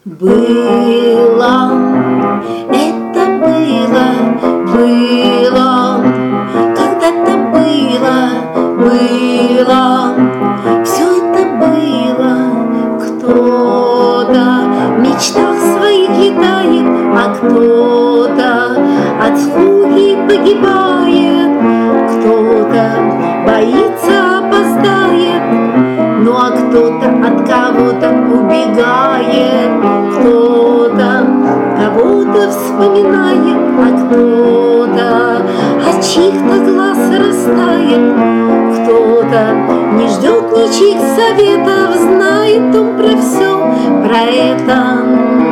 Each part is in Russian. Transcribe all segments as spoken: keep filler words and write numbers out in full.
Было, это было, было, когда-то было, было, все это было. Кто-то в мечтах своих летает, а кто-то от скуки погибает, кто-то боится опоздает, ну а кто-то от кого-то убегает, кто-то кого-то вспоминает, а кто-то от чьих-то глаз растает, кто-то не ждет ничьих советов, знает он про все, про это.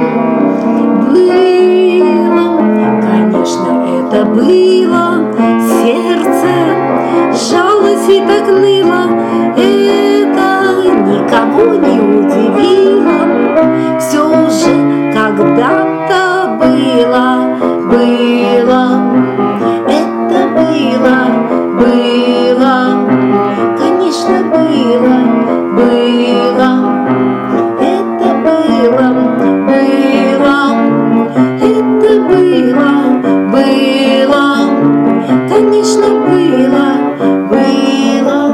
Было, конечно, это было, сердце сжалось и так ныло, это никого не удивило, все же когда-то было, было, это было, было, конечно, было, было, это было, было, это было, было, конечно, было, было.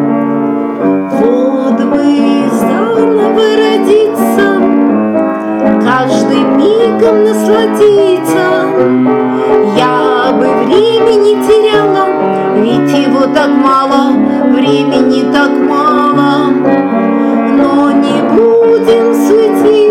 Вот бы заново родиться, каждым мигом насладиться, я бы времени теряла, ведь его так мало, времени так мало, но не будем суетиться.